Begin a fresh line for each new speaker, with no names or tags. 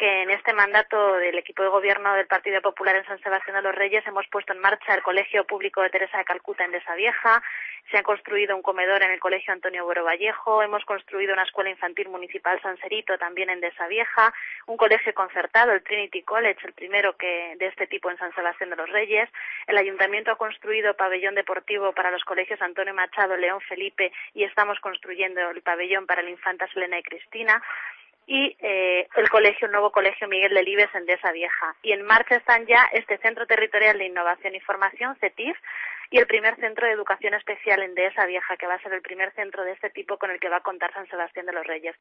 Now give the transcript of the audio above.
que en este mandato del equipo de gobierno del Partido Popular en San Sebastián de los Reyes hemos puesto en marcha el Colegio Público de Teresa de Calcuta en Dehesa Vieja, se ha construido un comedor en el Colegio Antonio Buero Vallejo, hemos construido una escuela infantil municipal San Serito también en Dehesa Vieja, un colegio concertado, el Trinity College, el primero de este tipo en San Sebastián de los Reyes. El Ayuntamiento ha construido pabellón deportivo para los colegios Antonio Machado, León Felipe y estamos construyendo el pabellón para la infanta Selena y Cristina. Y el nuevo colegio Miguel Delibes en Dehesa Vieja. Y en marcha están ya este Centro Territorial de Innovación y Formación, CETIF, y el primer centro de educación especial en Dehesa Vieja, que va a ser el primer centro de este tipo con el que va a contar San Sebastián de los Reyes.